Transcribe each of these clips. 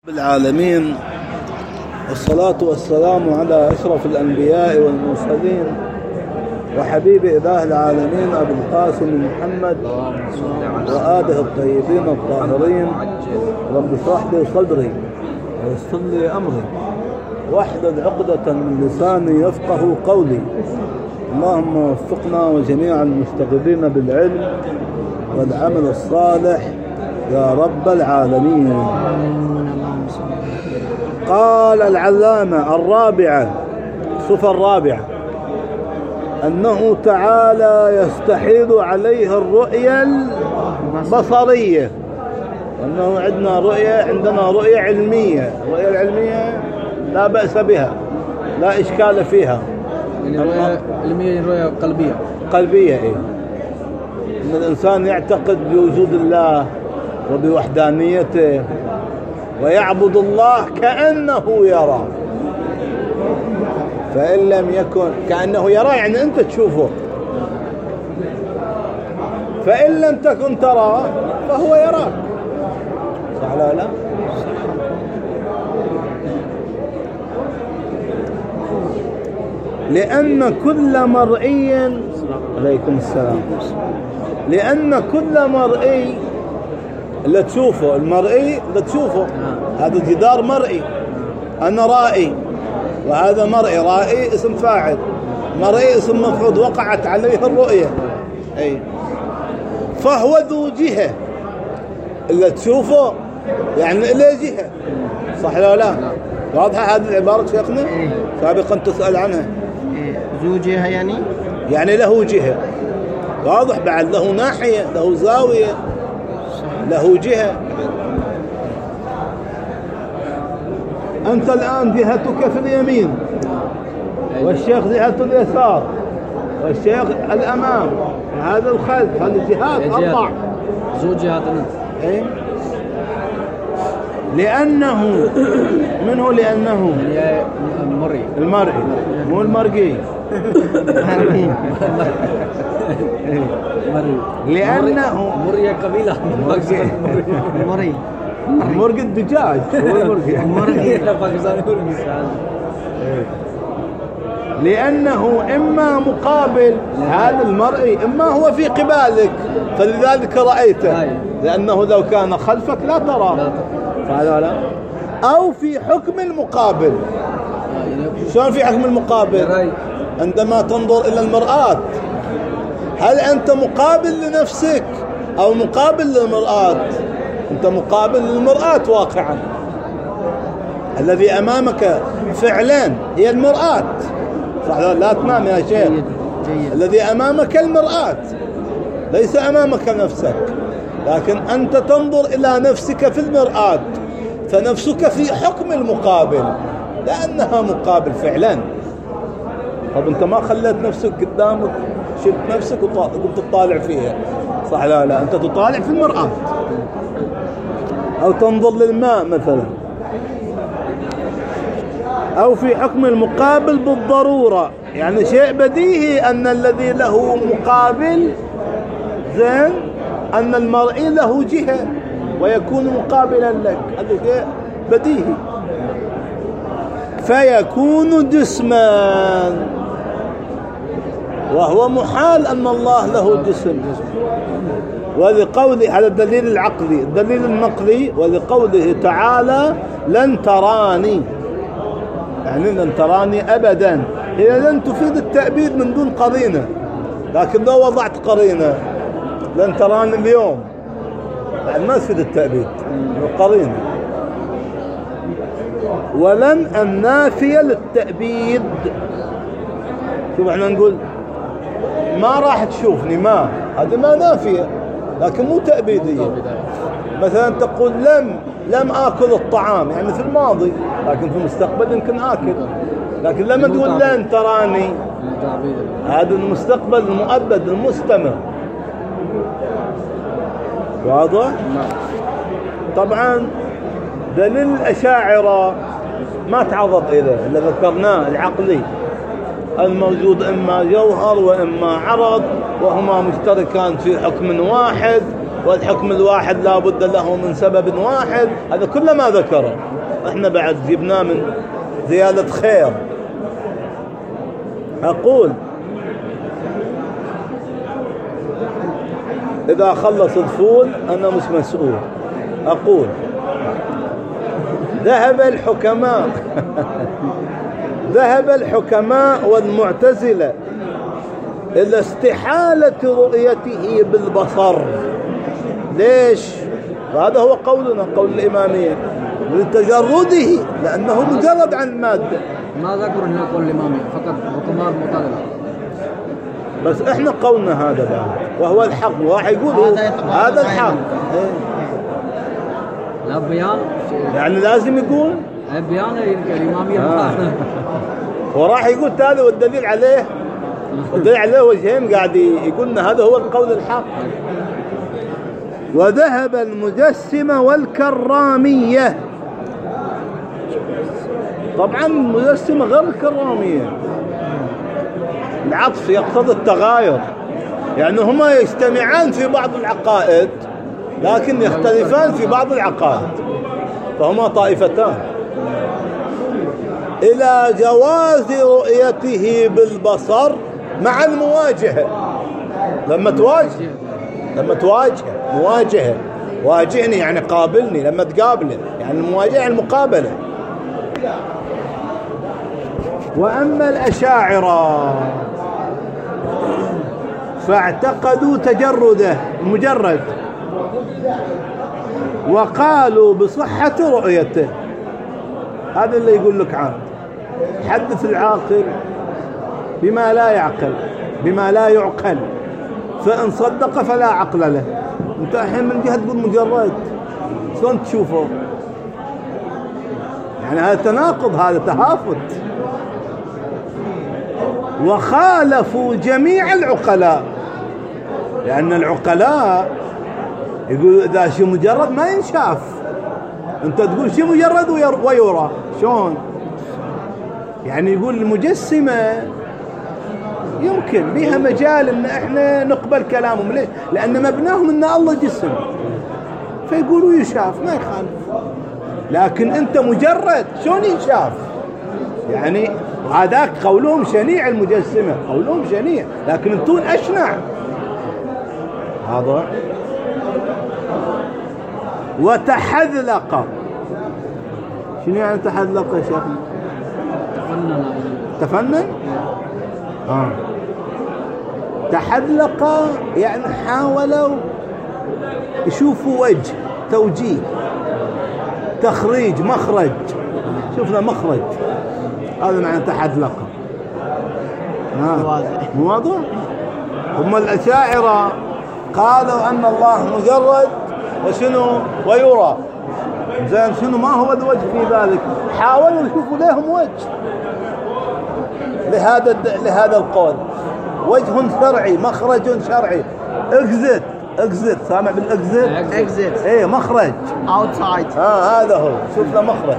العالمين، والصلاة والسلام على أشرف الأنبياء والمرسلين وحبيب إله العالمين أبي القاسم محمد وآله الطيبين الطاهرين. رب اشرح لي صدري ويسر لي أمري واحلل عقدة من لساني يفقه قولي. اللهم وفقنا وجميع المشتغلين بالعلم والعمل الصالح يا رب العالمين. قال العلامة الرابعة، الصفة الرابعة، أنه تعالى يستحيل عليه الرؤية البصرية، أنه عندنا رؤية علمية. الرؤية العلمية لا بأس بها، لا إشكال فيها. الرؤية العلمية رؤية قلبية إيه؟ أن الإنسان يعتقد بوجود الله وبوحدانيته ويعبد الله كأنه يرى، فإن لم يكن كأنه يرى يعني أنت تشوفه، فإن لم تكن ترى فهو يراك، صح ولا لا؟ لأن كل مرئي، عليكم السلام، لأن كل مرئي اللي تشوفه، المرئي اللي تشوفه، هذا جدار مرئي، أنا رائي وهذا مرئي. رائي اسم فاعل، مرئي اسم مفعول، وقعت عليه الرؤية. أي فهو ذو جهة، اللي تشوفه يعني له جهة، صح ولا لا؟ واضحة هذه العبارة شيخنا؟ سابقا تسأل عنها. ذو جهة يعني له جهة، واضح بعد، له ناحية، له زاوية، له جهة. أنت الآن جهتك في اليمين، والشيخ جهة اليسار، والشيخ الأمام، هذا الخلف، هذه جهات أربع. ذو جهات إيه؟ لأنه منه، لأنه المرئي مو المرئي. لأنه مرئي قبيلة مرقي الدجاج هو المرقي. لأنه إما مقابل هذا المرئي، إما هو في قبالك فلذلك رأيته، لأنه لو كان خلفك لا ترى، فهذا أو في حكم المقابل. شلون في حكم المقابل؟ عندما تنظر إلى المرآة، هل أنت مقابل لنفسك أو مقابل للمرآة؟ أنت مقابل للمرآة واقعا، الذي أمامك فعلا هي المرآة، صح؟ لا تنام يا شيخ. الذي أمامك المرآة، ليس أمامك نفسك، لكن أنت تنظر إلى نفسك في المرآة، فنفسك في حكم المقابل لأنها مقابل فعلا. طب أنت ما خليت نفسك قدامك، شلت نفسك وقمت تطالع فيها، صح لا لا؟ أنت تطالع في المرآة، أو تنظر للماء مثلا، أو في حكم المقابل بالضرورة، يعني شيء بديهي أن الذي له مقابل زين، أن المرئي له جهة ويكون مقابلا لك، هذا شيء بديهي. فيكون جسما، وهو محال أن الله له جسم، ولقوله، هذا الدليل العقلي. الدليل النقلي، ولقوله تعالى لن تراني، يعني لن تراني أبدا، هي لن تفيد التأبيد من دون قرينة، لكن لو وضعت قرينة لن تراني اليوم، يعني ما تفيد التأبيد، قرينة. ولن النافية للتأبيد. شوف احنا نقول ما راح تشوفني، ما هذه ما نافية لكن مو تأبيدية. مثلا تقول لم آكل الطعام، يعني في الماضي، لكن في المستقبل يمكن آكل. لكن لما تقول لن تراني، هذا المستقبل المؤبد المستمر، واضح؟ طبعا دليل الأشاعرة ما تعرض إليه اللي ذكرناه العقلي، الموجود إما جوهر وإما عرض، وهما مشتركان في حكم واحد، والحكم الواحد لا بد له من سبب واحد. هذا كله ما ذكره، احنا بعد جبناه من زيادة خير. أقول إذا خلص الفول أنا مش مسؤول. أقول ذهب الحكماء ذهب الحكماء والمعتزلة إلى استحالة رؤيته بالبصر. ليش؟ هذا هو قولنا، قول الإمامية، لتجرده، لأنه مجرد عن المادة. ما ذكر هنا قول الإمامية، فقط حكماء المعتزلة. بس احنا قولنا هذا بعد وهو الحق. واحد يقول هذا الحق. لا بيان يعني لازم يقول بيان الإمامية. وراح يقول هذا والدليل عليه، والدليل عليه وجهين قاعد يقول هذا هو القول الحق. وذهب المجسمة والكرامية. طبعا المجسمة غير الكرامية، العطف يقتضي التغاير، يعني هما يجتمعان في بعض العقائد لكن يختلفان في بعض العقائد، فهما طائفتان. إلى جواز رؤيته بالبصر مع المواجهة. لما تواجه مواجهة، واجهني يعني قابلني، لما تقابله يعني المواجهة المقابلة. وأما الأشاعرة فاعتقدوا تجرده مجرد، وقالوا بصحة رؤيته. هذا اللي يقول لك عنه حدث العاقل بما لا يعقل، بما لا يعقل، فإن صدق فلا عقل له. انت الحين من جهة تقول مجرد، شلون تشوفه؟ يعني هذا تناقض، هذا تهافت. وخالفوا جميع العقلاء، لأن العقلاء يقول إذا شيء مجرد ما ينشاف. أنت تقول شيء مجرد ويرى، شلون؟ يعني يقول المجسمة يمكن بها مجال إن إحنا نقبل كلامهم. ليش؟ لأن مبناهم إن الله جسم، فيقولوا يشاف ما يخالف. لكن أنت مجرد شلون ينشاف؟ يعني هذاك قولهم شنيع، المجسمة قولهم شنيع، لكن انتون أشنع. هذا وتحذلق. شنو يعني تحذلق يا شيخ؟ تفنن. تحذلق يعني حاولوا يشوفوا وجه، توجيه، تخريج، مخرج. شوفنا مخرج، هذا معنى تحذلق. مو واضح؟ هم الأشاعرة قالوا أن الله مجرد وشنو ويرى. زين شنو ما هو الوجه في ذلك؟ حاولوا يشوفوا لهم وجه لهذا القول، وجه شرعي، مخرج شرعي. اكزت سامع بالاكزت؟ ايه مخرج outside. هذا هو، شوف له مخرج.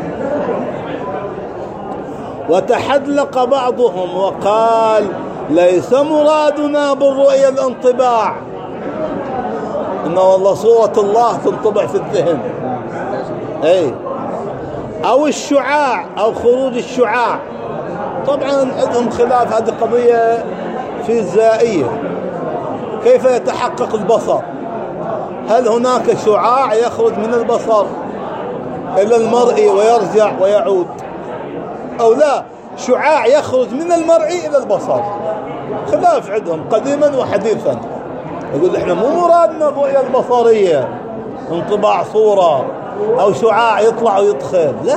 وتحدلق بعضهم وقال ليس مرادنا بالرؤية الانطباع، إن والله صورة الله تنطبع في الذهن، أي أو الشعاع أو خروج الشعاع. طبعا عندهم خلاف، هذه قضية فيزيائية، كيف يتحقق البصر؟ هل هناك شعاع يخرج من البصر إلى المرء ويرجع ويعود، أو لا شعاع يخرج من المرء إلى البصر؟ خلاف عندهم قديما وحديثا. يقول احنا مو مرادنا الرؤية البصرية انطباع صورة أو شعاع يطلع ويدخل، لا.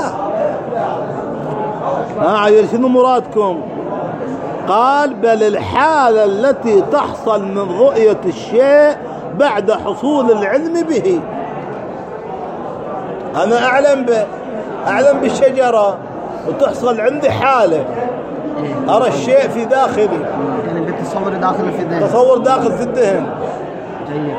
عيل شنو مرادكم؟ قال بل الحالة التي تحصل من رؤية الشيء بعد حصول العلم به. أنا أعلم بالشجرة وتحصل عندي حالة، أرى الشيء في داخلي، يعني بتصور داخل في الذهن، تصور داخل في الذهن. جيد.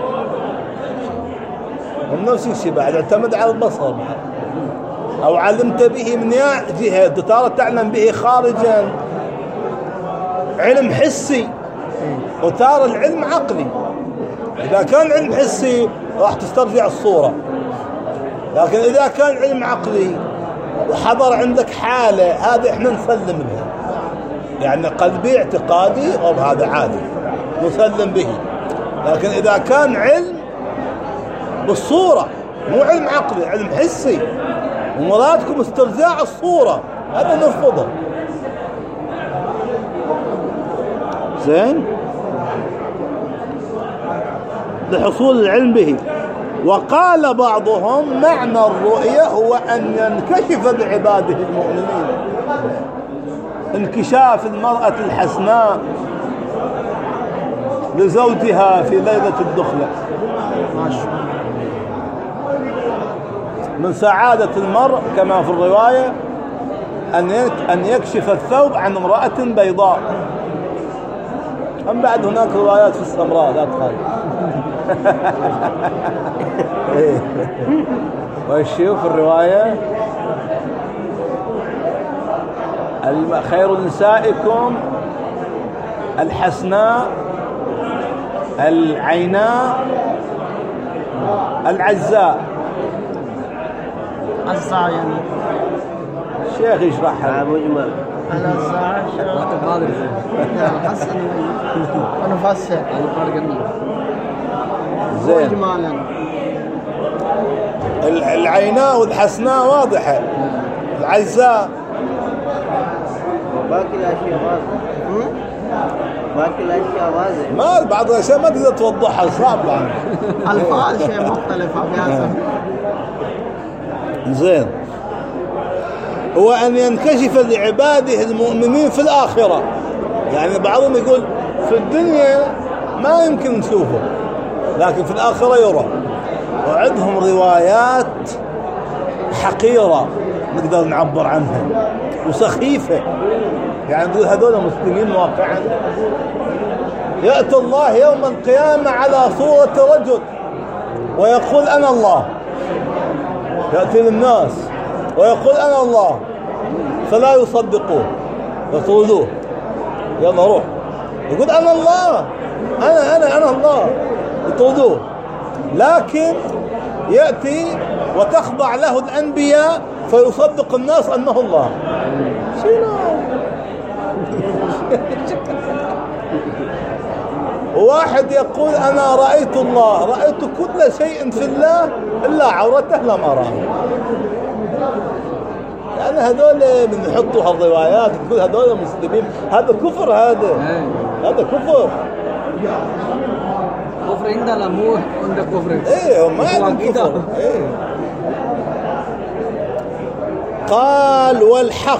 ونفس الشيء بعد اعتمد على البصر، أو علمت به من جهة، ترى تعلم به خارجا، علم حسي، وترى العلم عقلي. إذا كان علم حسي راح تسترجع الصورة، لكن إذا كان علم عقلي وحضر عندك حالة هذا إحنا نسلم بها، يعني قلبي اعتقادي أو هذا عادي نسلم به. لكن إذا كان علم بالصورة مو علم عقلي، علم حسي ومرادكم استرجاع الصورة، هذا نرفضه. زين، لحصول العلم به. وقال بعضهم معنى الرؤية هو أن ينكشف بعباده المؤمنين، انكشاف المرأة الحسناء لزوجها في ليلة الدخلة. من سعادة المرء كما في الرواية أن يكشف الثوب عن امرأة بيضاء. أم بعد هناك روايات في السمراء لا تخاف. وشوف الرواية خير نسائكم الحسناء العيناء العزاء. عزاء يعني الشيخ يشرحها مجمل. العزاء حسن ونفسر زين. إجمالا العيناء والحسناء واضحة، العزاء باقي الأشياء واضحة. باقي الأشياء واضحة. ما بعض الأشياء ما تقدر توضحها، صعب يعني. الفاظ شيء مختلف أبيات. زين. هو أن ينكشف لعباده المؤمنين في الآخرة، يعني بعضهم يقول في الدنيا ما يمكن نشوفه لكن في الآخرة يرى. وعندهم روايات حقيرة نقدر نعبر عنها وسخيفة، يعني نقول هذول مسلمين واقعا. يأتي الله يوم القيامة على صورة رجل ويقول أنا الله، يأتي للناس ويقول أنا الله فلا يصدقوه يطردوه، يلا روح، يقول أنا الله أنا الله يطردوه. لكن يأتي وتخضع له الأنبياء فيصدق الناس أنه الله. واحد يقول أنا رأيت الله، رأيت كل شيء في الله إلا عورته لم أراه. يعني هذول من يحطوا هالروايات يقول هذول مسلمين، هذا كفر، هذا كفر. كفر عندنا مو عند كفر. ايه ما عندهم كفر. ايه. قال والحق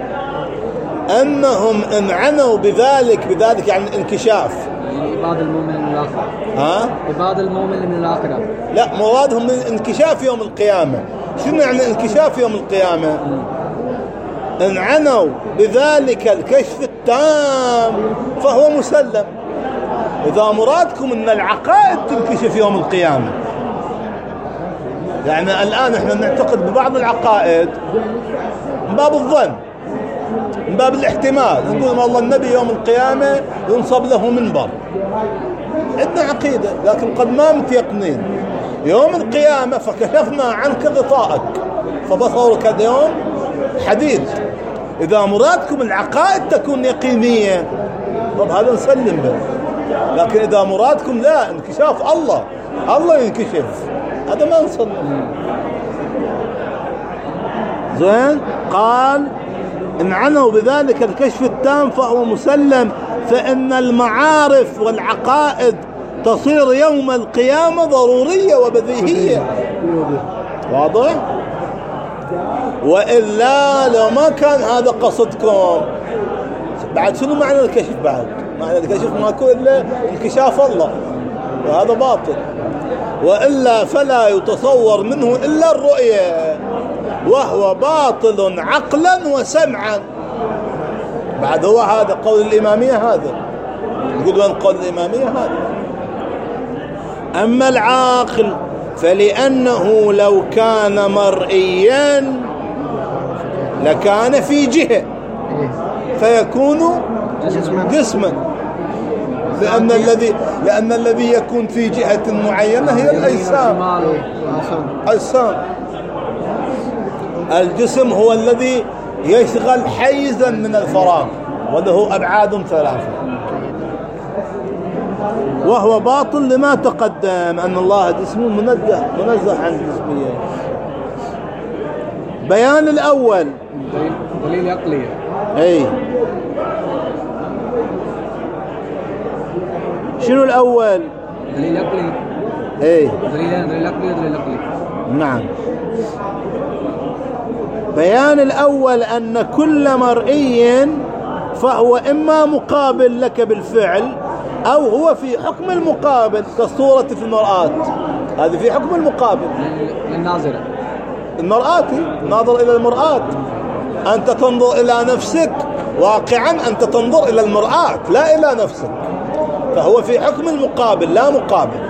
أنهم انعنوا بذلك يعني الانكشاف، يعني عباد المؤمن من الآخرة. عباد المؤمن من الآخرة. لا، مرادهم من انكشاف يوم القيامة. شنو يعني انكشاف يوم القيامة؟ انعنوا بذلك الكشف التام فهو مسلم. إذا مرادكم أن العقائد تنكشف يوم القيامة، يعني الآن احنا نعتقد ببعض العقائد من باب الظن، من باب الاحتمال، نقول والله النبي يوم القيامة ينصب له منبر، عندنا عقيدة، لكن قد ما متيقنين. يوم القيامة فكشفنا عنك غطاءك فبصرك اليوم حديد. إذا مرادكم العقائد تكون يقينية طب هذا نسلم به، لكن إذا مرادكم لا انكشاف الله ينكشف، هذا ما نسلم. زين. قال انعنوا بذلك الكشف التام فهو مسلم، فإن المعارف والعقائد تصير يوم القيامة ضرورية وبديهية. واضح؟ وإلا لو ما كان هذا قصدكم بعد شنو معنى الكشف؟ بعد معنى الكشف ما يكون إلا انكشاف الله، وهذا باطل. وإلا فلا يتصور منه إلا الرؤية، وهو باطل عقلا وسمعا. بعد هو هذا قول الإمامية، هذا يقول وين قول الإمامية هذا. أما العاقل فلأنه لو كان مرئيا لكان في جهة فيكون جسما. لأن الذي يكون في جهة معينة هي الأجسام. الجسم هو الذي يشغل حيزا من الفراغ وله أبعاد ثلاثة، وهو باطل لما تقدم أن الله جسمه منزه عن الجسمية. بيان الأول دليل عقلي. أي شنو الأول؟ دليل عقلي. أي دليل عقلي ودليل عقلي. نعم. بيان الأول أن كل مرئي فهو إما مقابل لك بالفعل أو هو في حكم المقابل كالصورة في المرآة، هذه في حكم المقابل للناظرة. المرآة ناظر إلى المرآة، أنت تنظر إلى نفسك، واقعا أنت تنظر إلى المرآة لا إلى نفسك، فهو في حكم المقابل لا مقابل.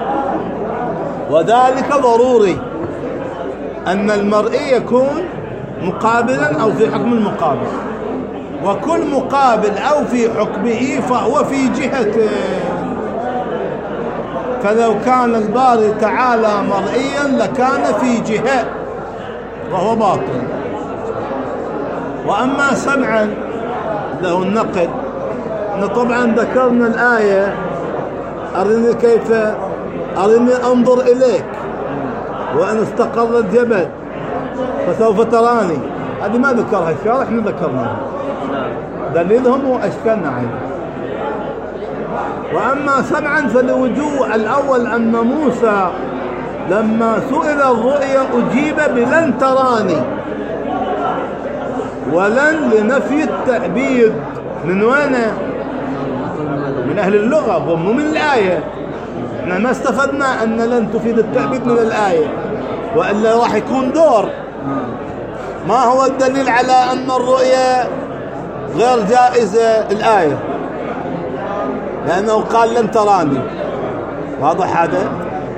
وذلك ضروري أن المرئي يكون مقابلا أو في حكم المقابل، وكل مقابل أو في حكمه فهو في جهته. فلو كان الباري تعالى مرئيا لكان في جهة وهو باطل. وأما سمعا له النقل، طبعا ذكرنا الآية أرني كيف أرني أنظر إليك وأن استقر الجبل فسوف تراني، هذه ما ذكرها الشارع، احنا ذكرناها دليلهم وأشكلنا عليه. وأما سمعا فلوجوه الأول أن موسى لما سئل الرؤيا أجيب بلن تراني، ولن لنفي التأبيد. من وين؟ من أهل اللغة ومو من الآية. احنا ما استفدنا أن لن تفيد التأبيد من الآية، وإلا راح يكون دور. ما هو الدليل على أن الرؤيا غير جائزة؟ الآية، لأنه قال لن تراني، واضح هذا؟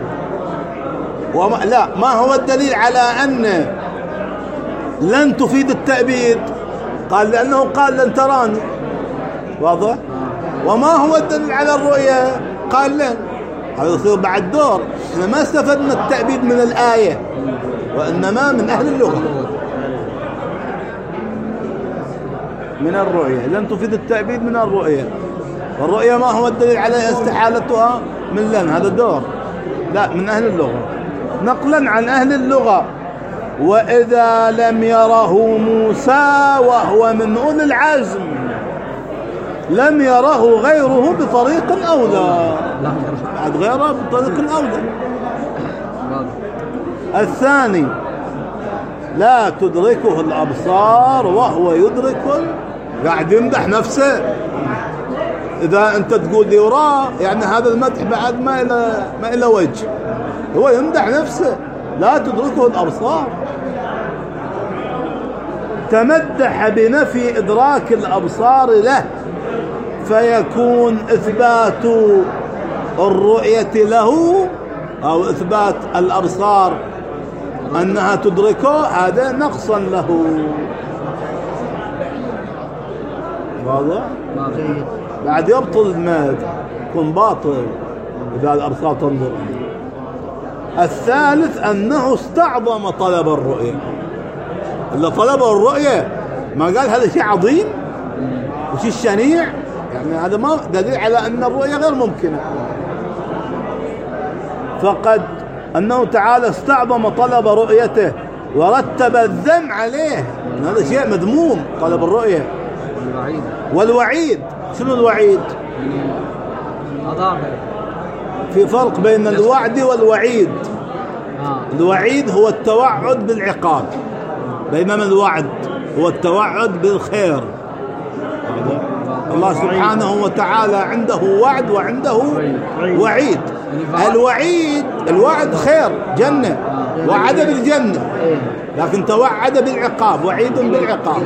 لا، ما هو الدليل على أن لن تفيد التأبيد؟ قال لأنه قال لن تراني، واضح؟ وما هو الدليل على الرؤيا؟ قال لن. هذا يصير بعد دور. احنا ما استفدنا التأبيد من الآية، وإنما من أهل اللغة من الرؤيا. لن تفيد التأبيد من الرؤيا، والرؤيا ما هو الدليل على استحالتها؟ من لن، هذا دور. لا، من أهل اللغة، نقلا عن أهل اللغة. وإذا لم يره موسى وهو من أولي العزم لم يره غيره بطريق أولى، بعد غيره بطريق أولى. الثاني لا تدركه الأبصار وهو يدرك، قاعد يمدح نفسه. إذا أنت تقول لي وراه، يعني هذا المدح بعد ما إلى وجه، هو يمدح نفسه. لا تدركه الأبصار، تمدح بنفي إدراك الأبصار له، فيكون إثبات الرؤية له أو إثبات الأبصار أنها تدركه هذا نقصا له. واضح؟ بعد يبطل المد، يكون باطل إذا الأبصار تنظر. الثالث أنه استعظم طلب الرؤية. اللي طلب الرؤية ما قال هذا شيء عظيم وشيء شنيع، يعني هذا ما دليل على أن الرؤية غير ممكنة. فقد أنه تعالى استعظم طلب رؤيته ورتب الذم عليه، هذا شيء مذموم طلب الرؤية. والوعيد، شنو الوعيد؟ في فرق بين الوعد والوعيد. الوعيد هو التوعد بالعقاب، بينما الوعد هو التوعد بالخير. الله سبحانه وتعالى عنده وعد وعنده وعيد. الوعد خير، جنة، وعد بالجنة، لكن توعد بالعقاب، وعيد بالعقاب.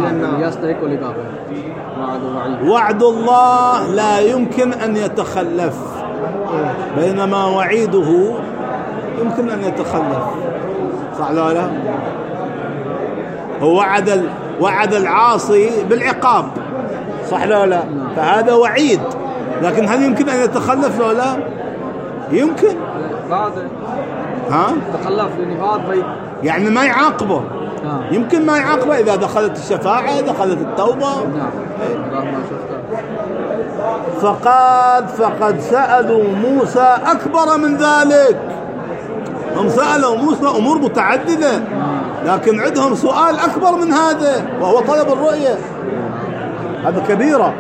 وعد الله لا يمكن أن يتخلف، بينما وعيده يمكن أن يتخلف. صح لا لا؟ هو وعد العاصي بالعقاب، صح لا لا؟ فهذا وعيد، لكن هل يمكن أن يتخلف لو لا؟ يمكن. بعض تخلف يعني بعض يعني ما يعاقبه. يمكن ما يعاقبه إذا دخلت الشفاعة، دخلت التوبة. فقال فقد سألوا موسى أكبر من ذلك. هم سألوا موسى أمور متعددة، لكن عندهم سؤال أكبر من هذا وهو طلب الرؤية. هذا كبيرة.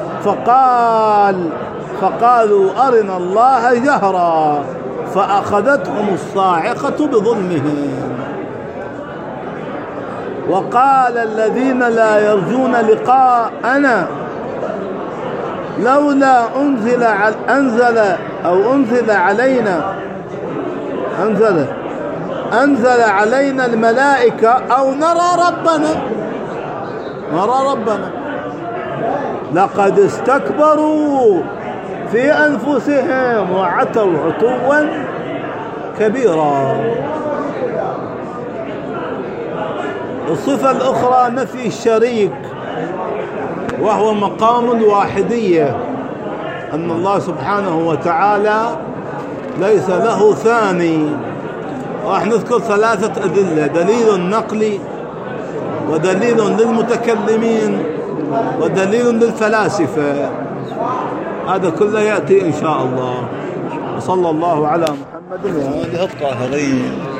فقالوا أرنا الله جهرا فأخذتهم الصاعقة بظلمهم. وقال الذين لا يرجون لقاءنا لولا أنزل علينا الملائكة أو نرى ربنا لقد استكبروا في أنفسهم وعتوا عتوا كبيرا. الصفة الأخرى نفي الشريك، وهو مقام الواحدية، أن الله سبحانه وتعالى ليس له ثاني. راح نذكر 3 أدلة: دليل نقلي، ودليل للمتكلمين، ودليل للفلاسفة. هذا كله يأتي إن شاء الله. وصلى الله على محمد وآله الطاهرين.